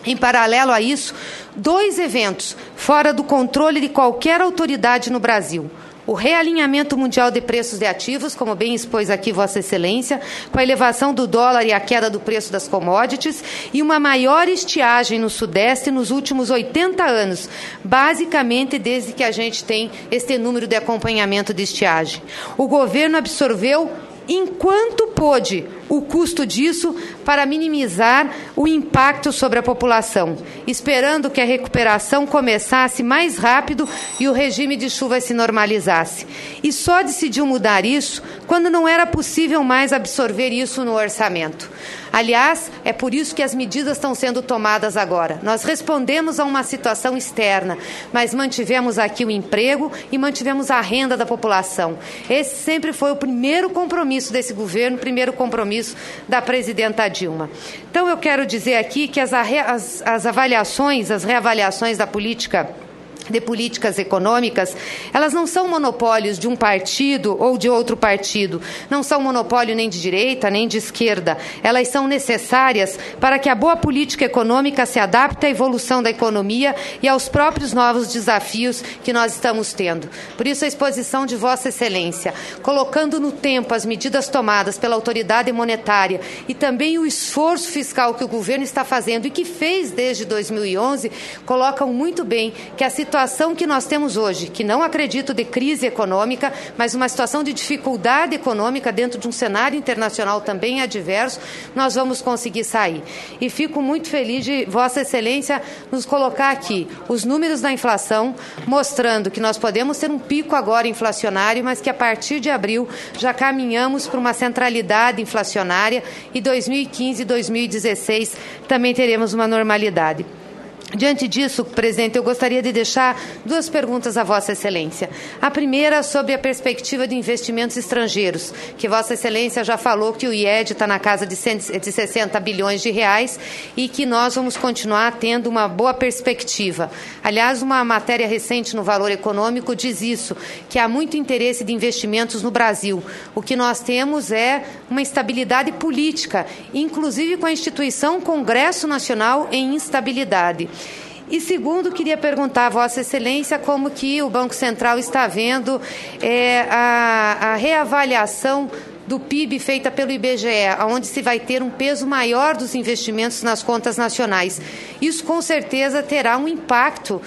Em paralelo a isso, 2 eventos fora do controle de qualquer autoridade no Brasil. O realinhamento mundial de preços de ativos, como bem expôs aqui Vossa Excelência, com a elevação do dólar e a queda do preço das commodities, e uma maior estiagem no Sudeste nos últimos 80 anos, basicamente desde que a gente tem este número de acompanhamento de estiagem. O governo absorveu, enquanto pôde, o custo disso para minimizar o impacto sobre a população, esperando que a recuperação começasse mais rápido e o regime de chuvas se normalizasse. E só decidiu mudar isso quando não era possível mais absorver isso no orçamento. Aliás, é por isso que as medidas estão sendo tomadas agora. Nós respondemos a uma situação externa, mas mantivemos aqui o emprego e mantivemos a renda da população. Esse sempre foi o primeiro compromisso desse governo, o primeiro compromisso da presidenta Dilma. Então, eu quero dizer aqui que as reavaliações da políticas econômicas, elas não são monopólios de um partido ou de outro partido, não são monopólio nem de direita nem de esquerda. Elas são necessárias para que a boa política econômica se adapte à evolução da economia e aos próprios novos desafios que nós estamos tendo. Por isso, a exposição de Vossa Excelência, colocando no tempo as medidas tomadas pela autoridade monetária e também o esforço fiscal que o governo está fazendo e que fez desde 2011, colocam muito bem que a situação que nós temos hoje, que não acredito de crise econômica, mas uma situação de dificuldade econômica dentro de um cenário internacional também adverso, nós vamos conseguir sair. E fico muito feliz de Vossa Excelência nos colocar aqui os números da inflação, mostrando que nós podemos ter um pico agora inflacionário, mas que a partir de abril já caminhamos para uma centralidade inflacionária e 2015 e 2016 também teremos uma normalidade. Diante disso, presidente, eu gostaria de deixar 2 perguntas a Vossa Excelência. A primeira sobre a perspectiva de investimentos estrangeiros, que Vossa Excelência já falou que o IED está na casa de 60 bilhões de reais e que nós vamos continuar tendo uma boa perspectiva. Aliás, uma matéria recente no Valor Econômico diz isso, que há muito interesse de investimentos no Brasil. O que nós temos é uma instabilidade política, inclusive com a instituição Congresso Nacional em instabilidade. E segundo, queria perguntar a Vossa Excelência como que o Banco Central está vendo a reavaliação do PIB feita pelo IBGE, onde se vai ter um peso maior dos investimentos nas contas nacionais. Isso, com certeza, terá um impacto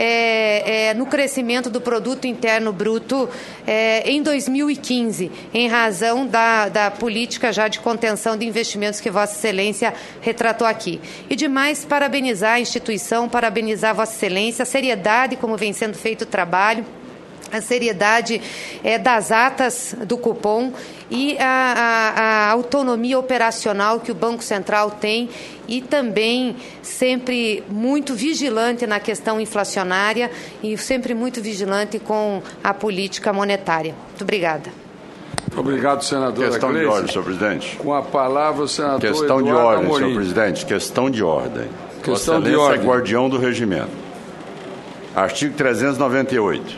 no crescimento do Produto Interno Bruto em 2015, em razão da política já de contenção de investimentos que Vossa Excelência retratou aqui. E, demais, parabenizar a instituição, parabenizar Vossa Excelência, a seriedade como vem sendo feito o trabalho, a seriedade das atas do cupom e a autonomia operacional que o Banco Central tem e também sempre muito vigilante na questão inflacionária e sempre muito vigilante com a política monetária. Muito obrigada. Obrigado, senadora. Questão de ordem, senhor presidente. Com a palavra, o senador Questão Eduardo de ordem, Amorim. senhor presidente. Questão de ordem. Questão de ordem. ordem. É guardião do regimento. Artigo 398.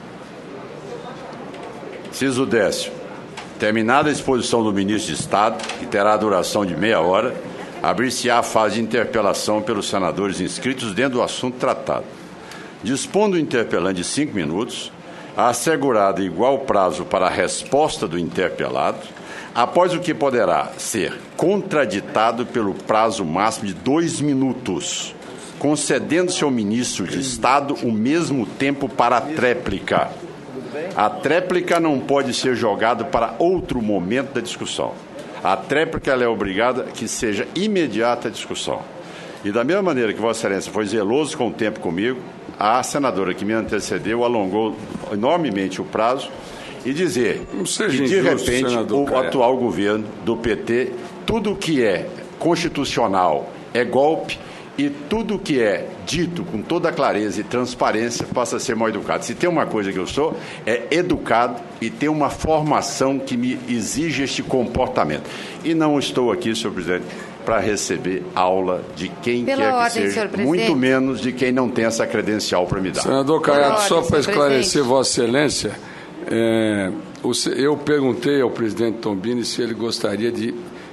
Inciso 10º. Terminada a exposição do ministro de Estado, que terá a duração de meia hora, abrir-se-á a fase de interpelação pelos senadores inscritos dentro do assunto tratado. Dispondo o interpelante de 5 minutos, assegurado igual prazo para a resposta do interpelado, após o que poderá ser contraditado pelo prazo máximo de 2 minutos, concedendo-se ao ministro de Estado o mesmo tempo para a tréplica. A tréplica não pode ser jogada para outro momento da discussão. A tréplica ela é obrigada que seja imediata a discussão. E da mesma maneira que Vossa Excelência foi zeloso com o tempo comigo, a senadora que me antecedeu alongou enormemente o prazo e dizer que, de repente, o atual governo do PT, tudo que é constitucional é golpe e tudo que é dito com toda clareza e transparência passa a ser mal educado. Se tem uma coisa que eu sou, é educado e tem uma formação que me exige este comportamento. E não estou aqui, senhor presidente, para receber aula de quem quer que seja, muito menos de quem não tem essa credencial para me dar. Senador Caiado, só para esclarecer Vossa Excelência, eu perguntei ao presidente Tombini se ele gostaria de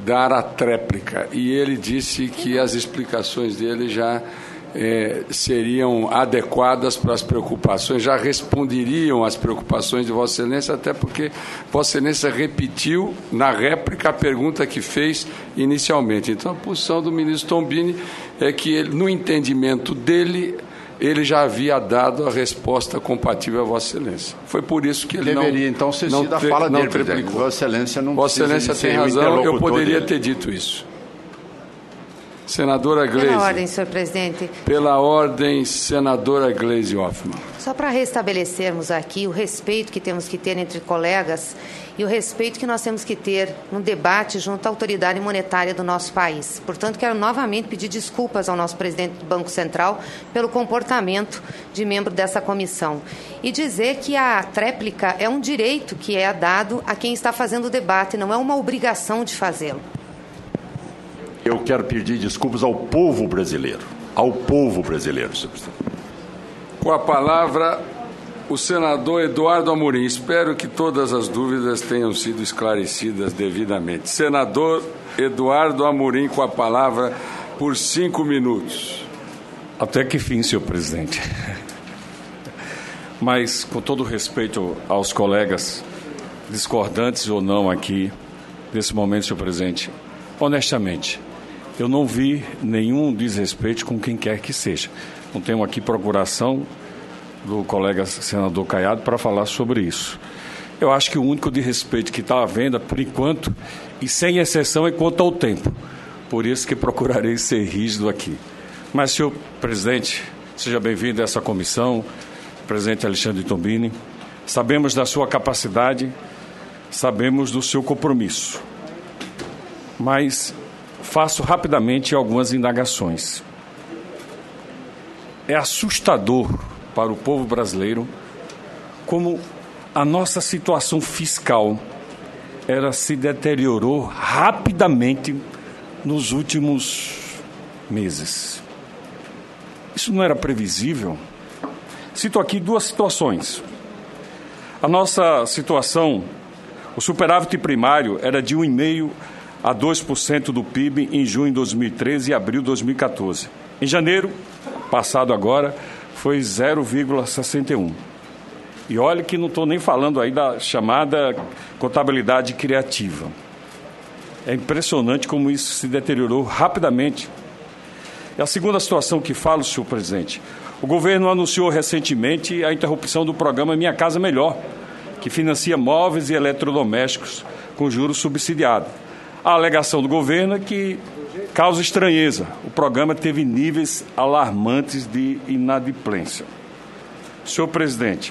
dar a tréplica. E ele disse que as explicações dele já seriam adequadas para as preocupações, já responderiam às preocupações de Vossa Excelência, até porque Vossa Excelência repetiu na réplica a pergunta que fez inicialmente. Então, a posição do ministro Tombini é que, ele, no entendimento dele, ele já havia dado a resposta compatível a Vossa Excelência. Foi por isso que ele deveria, então, ser sido a fala dele, presidente. Vossa Excelência não Vossa Excelência tem razão, eu poderia ter dito isso. Senadora Gleisi. Pela ordem, senhor presidente. Pela ordem, senadora Gleisi Hoffmann. Só para restabelecermos aqui o respeito que temos que ter entre colegas e o respeito que nós temos que ter no debate junto à autoridade monetária do nosso país. Portanto, quero novamente pedir desculpas ao nosso presidente do Banco Central pelo comportamento de membro dessa comissão. E dizer que a tréplica é um direito que é dado a quem está fazendo o debate, não é uma obrigação de fazê-lo. Eu quero pedir desculpas ao povo brasileiro. Ao povo brasileiro, senhor presidente. Com a palavra, o senador Eduardo Amorim. Espero que todas as dúvidas tenham sido esclarecidas devidamente. Senador Eduardo Amorim, com a palavra por 5 minutos. Até que fim, senhor presidente. Mas, com todo respeito aos colegas, discordantes ou não aqui, nesse momento, senhor presidente, honestamente, eu não vi nenhum desrespeito com quem quer que seja. Não tenho aqui procuração do colega senador Caiado para falar sobre isso. Eu acho que o único desrespeito que está havendo, por enquanto, e sem exceção, é quanto ao tempo. Por isso que procurarei ser rígido aqui. Mas, senhor presidente, seja bem-vindo a essa comissão, presidente Alexandre Tombini. Sabemos da sua capacidade, sabemos do seu compromisso. Mas faço rapidamente algumas indagações. É assustador para o povo brasileiro como a nossa situação fiscal se deteriorou rapidamente nos últimos meses. Isso não era previsível? Cito aqui 2 situações. A nossa situação, o superávit primário era de 1,5% a 2% do PIB em junho de 2013 e abril de 2014. Em janeiro, passado agora, foi 0,61%. E olha que não estou nem falando aí da chamada contabilidade criativa. É impressionante como isso se deteriorou rapidamente. E a segunda situação que falo, senhor presidente, o governo anunciou recentemente a interrupção do programa Minha Casa Melhor, que financia móveis e eletrodomésticos com juros subsidiados. A alegação do governo é que causa estranheza. O programa teve níveis alarmantes de inadimplência. Senhor presidente,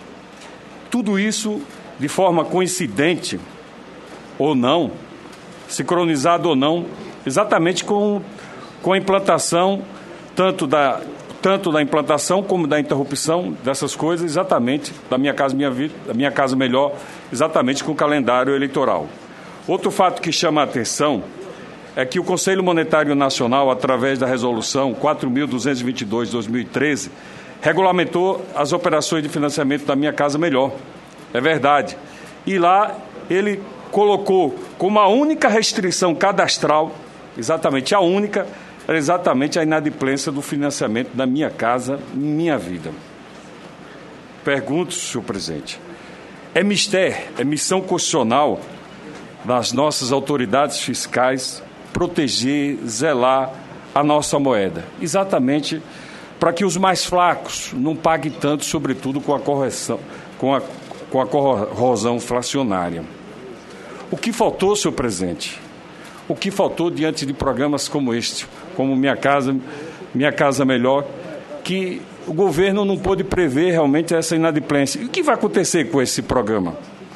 tudo isso de forma coincidente ou não, sincronizado ou não, exatamente com a implantação, tanto da implantação como da interrupção dessas coisas, exatamente, da Minha Casa Minha Vida, da Minha Casa Melhor, exatamente com o calendário eleitoral. Outro fato que chama a atenção é que o Conselho Monetário Nacional, através da resolução 4.222 de 2013, regulamentou as operações de financiamento da Minha Casa Melhor. É verdade. E lá ele colocou como a única restrição cadastral, exatamente a única, era exatamente a inadimplência do financiamento da Minha Casa Minha Vida. Pergunto, senhor presidente, é missão constitucional das nossas autoridades fiscais proteger, zelar a nossa moeda, exatamente para que os mais fracos não paguem tanto, sobretudo com a corrosão inflacionária. O que faltou, senhor presidente? O que faltou diante de programas como este, como Minha Casa Melhor, que o governo não pôde prever realmente essa inadimplência? E o que vai acontecer com esse programa?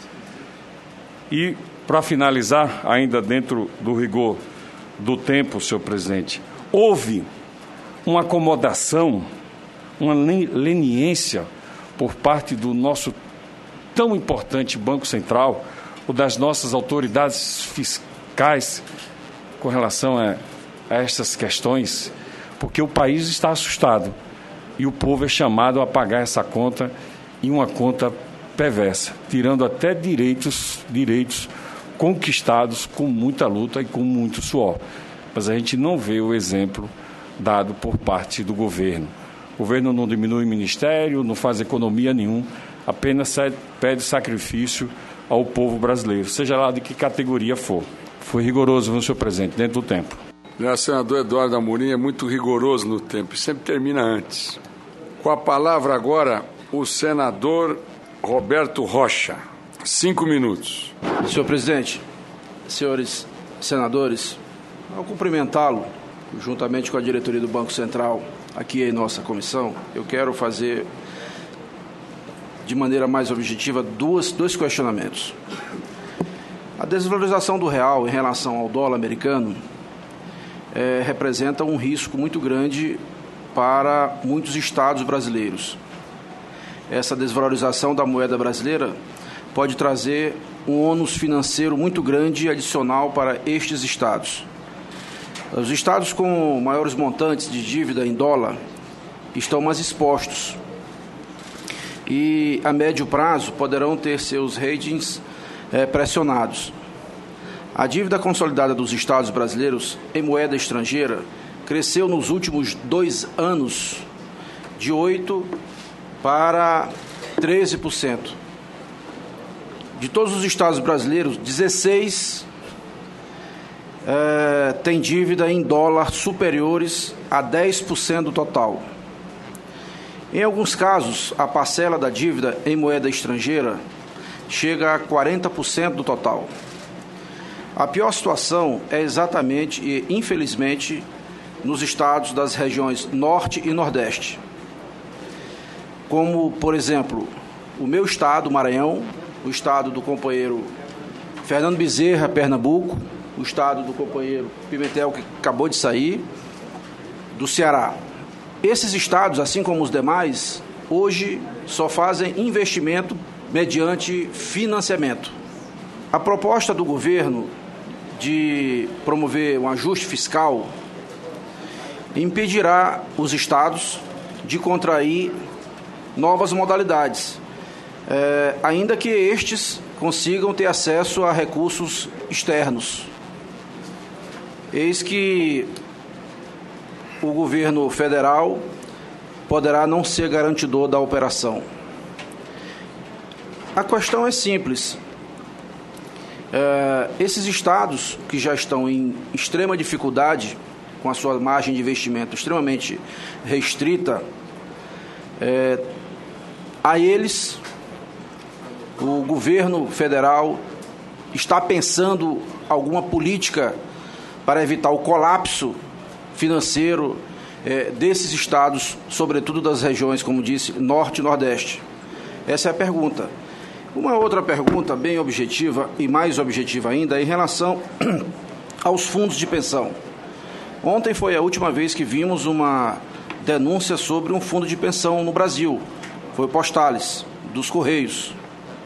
E, para finalizar, ainda dentro do rigor do tempo, senhor presidente, houve uma acomodação, uma leniência por parte do nosso tão importante Banco Central, ou das nossas autoridades fiscais, com relação a estas questões, porque o país está assustado e o povo é chamado a pagar essa conta, e uma conta perversa, tirando até direitos conquistados com muita luta e com muito suor. Mas a gente não vê o exemplo dado por parte do governo. O governo não diminui o ministério, não faz economia nenhuma, apenas pede sacrifício ao povo brasileiro, seja lá de que categoria for. Foi rigoroso, viu, senhor presidente, dentro do tempo. O senador Eduardo Amorim é muito rigoroso no tempo, sempre termina antes. Com a palavra agora, o senador Roberto Rocha. 5 minutos. Senhor presidente, senhores senadores, ao cumprimentá-lo, juntamente com a diretoria do Banco Central, aqui em nossa comissão, eu quero fazer, de maneira mais objetiva, dois questionamentos. A desvalorização do real em relação ao dólar americano representa um risco muito grande para muitos estados brasileiros. Essa desvalorização da moeda brasileira pode trazer um ônus financeiro muito grande e adicional para estes estados. Os estados com maiores montantes de dívida em dólar estão mais expostos e, a médio prazo, poderão ter seus ratings pressionados. A dívida consolidada dos estados brasileiros em moeda estrangeira cresceu nos últimos 2 anos de 8% para 13%. De todos os estados brasileiros, 16 têm dívida em dólar superiores a 10% do total. Em alguns casos, a parcela da dívida em moeda estrangeira chega a 40% do total. A pior situação é exatamente e, infelizmente, nos estados das regiões Norte e Nordeste, como, por exemplo, o meu estado, Maranhão, o estado do companheiro Fernando Bezerra, Pernambuco, o estado do companheiro Pimentel, que acabou de sair, do Ceará. Esses estados, assim como os demais, hoje só fazem investimento mediante financiamento. A proposta do governo de promover um ajuste fiscal impedirá os estados de contrair novas modalidades, ainda que estes consigam ter acesso a recursos externos. Eis que o governo federal poderá não ser garantidor da operação. A questão é simples. Esses estados que já estão em extrema dificuldade, com a sua margem de investimento extremamente restrita, a eles, o governo federal está pensando alguma política para evitar o colapso financeiro desses estados, sobretudo das regiões, como disse, Norte e Nordeste? Essa é a pergunta. Uma outra pergunta bem objetiva e mais objetiva ainda em relação aos fundos de pensão. Ontem foi a última vez que vimos uma denúncia sobre um fundo de pensão no Brasil. Foi o Postales, dos Correios.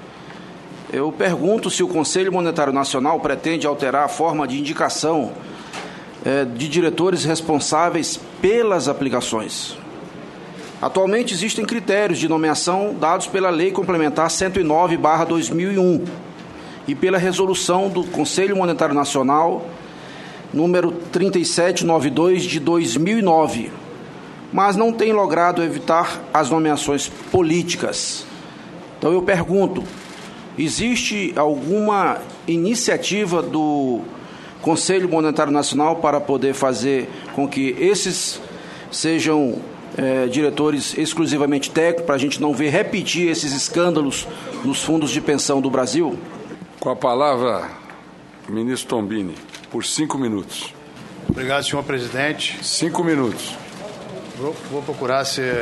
Eu pergunto se o Conselho Monetário Nacional pretende alterar a forma de indicação de diretores responsáveis pelas aplicações. Atualmente existem critérios de nomeação dados pela Lei Complementar 109/2001 e pela Resolução do Conselho Monetário Nacional número 3792 de 2009, mas não tem logrado evitar as nomeações políticas. Então eu pergunto, existe alguma iniciativa do Conselho Monetário Nacional para poder fazer com que esses sejam diretores exclusivamente técnicos, para a gente não ver repetir esses escândalos nos fundos de pensão do Brasil? Com a palavra, ministro Tombini, por 5 minutos. Obrigado, senhor presidente. 5 minutos. Vou procurar ser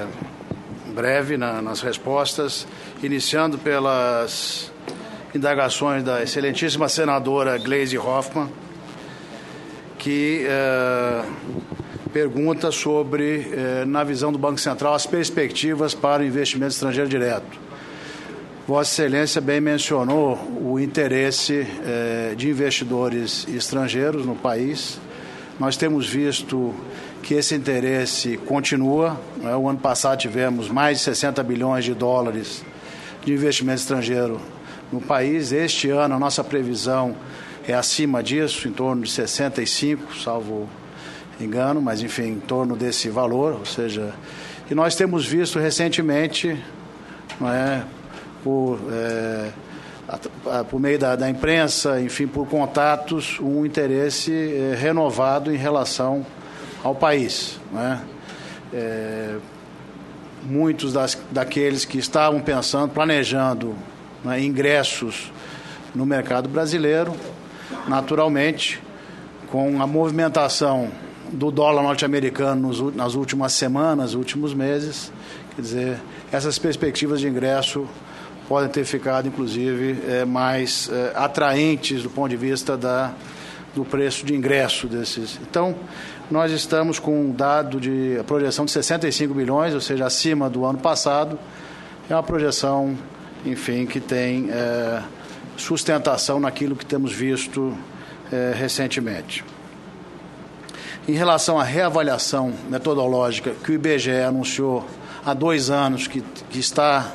breve nas respostas, iniciando pelas indagações da excelentíssima senadora Gleisi Hoffmann, que pergunta sobre, na visão do Banco Central, as perspectivas para o investimento estrangeiro direto. Vossa Excelência bem mencionou o interesse de investidores estrangeiros no país. Nós temos visto que esse interesse continua. O ano passado tivemos mais de 60 bilhões de dólares de investimento estrangeiro no país. Este ano a nossa previsão é acima disso, em torno de 65, salvo engano, mas enfim, em torno desse valor, ou seja, e nós temos visto recentemente, não é, por meio da imprensa, enfim, por contatos, um interesse renovado em relação ao país, não é? Muitos daqueles que estavam pensando, planejando, não é, ingressos no mercado brasileiro, naturalmente, com a movimentação do dólar norte-americano nas últimas semanas, últimos meses, quer dizer, essas perspectivas de ingresso podem ter ficado, inclusive, mais atraentes do ponto de vista do preço de ingresso desses. Então, nós estamos com um dado a projeção de 65 bilhões, ou seja, acima do ano passado. É uma projeção, enfim, que tem sustentação naquilo que temos visto recentemente. Em relação à reavaliação metodológica que o IBGE anunciou há 2 anos, que está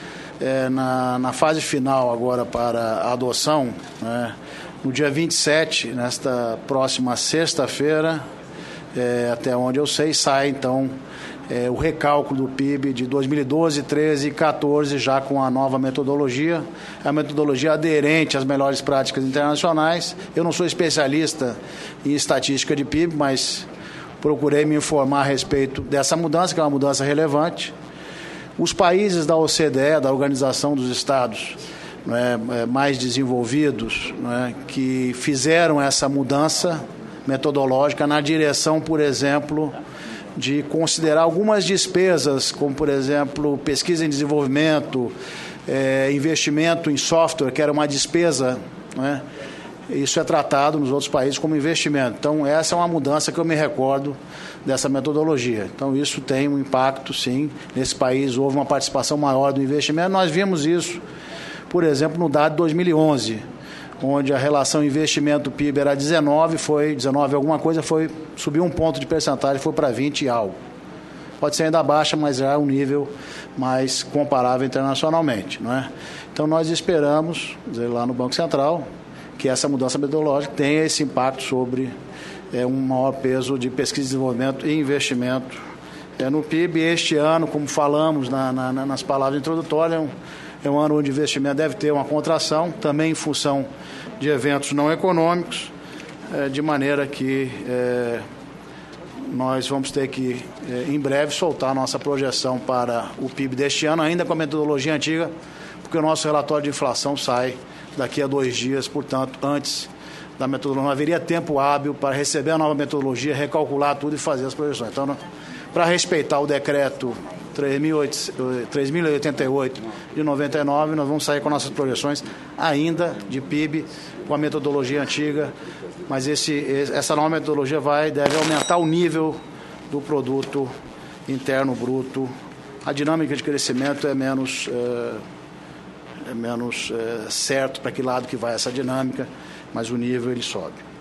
na fase final agora para a adoção, né, no dia 27, nesta próxima sexta-feira, até onde eu sei, sai então o recálculo do PIB de 2012, 13 e 14, já com a nova metodologia, a metodologia aderente às melhores práticas internacionais. Eu não sou especialista em estatística de PIB, mas procurei me informar a respeito dessa mudança, que é uma mudança relevante. Os países da OCDE, da Organização dos Estados, mais desenvolvidos, que fizeram essa mudança metodológica na direção, por exemplo, de considerar algumas despesas, como, por exemplo, pesquisa em desenvolvimento, investimento em software, que era uma despesa, né? Isso é tratado nos outros países como investimento. Então, essa é uma mudança que eu me recordo dessa metodologia. Então, isso tem um impacto, sim. Nesse país houve uma participação maior do investimento. Nós vimos isso, por exemplo, no dado de 2011, onde a relação investimento-PIB era 19 alguma coisa, subiu 1 ponto de percentagem, foi para 20 e algo. Pode ser ainda baixa, mas já é um nível mais comparável internacionalmente, não é? Então, nós esperamos, lá no Banco Central, que essa mudança metodológica tenha esse impacto sobre um maior peso de pesquisa e desenvolvimento e investimento no PIB. Este ano, como falamos nas palavras introdutórias, é um ano onde o investimento deve ter uma contração, também em função de eventos não econômicos, de maneira que nós vamos ter que, em breve, soltar a nossa projeção para o PIB deste ano, ainda com a metodologia antiga, porque o nosso relatório de inflação sai daqui a 2 dias, portanto, antes da metodologia. Não haveria tempo hábil para receber a nova metodologia, recalcular tudo e fazer as projeções. Então, para respeitar o decreto 3.088 de 99, nós vamos sair com nossas projeções ainda de PIB com a metodologia antiga, mas essa nova metodologia deve aumentar o nível do produto interno bruto. A dinâmica de crescimento é menos certo para que lado que vai essa dinâmica, mas o nível ele sobe.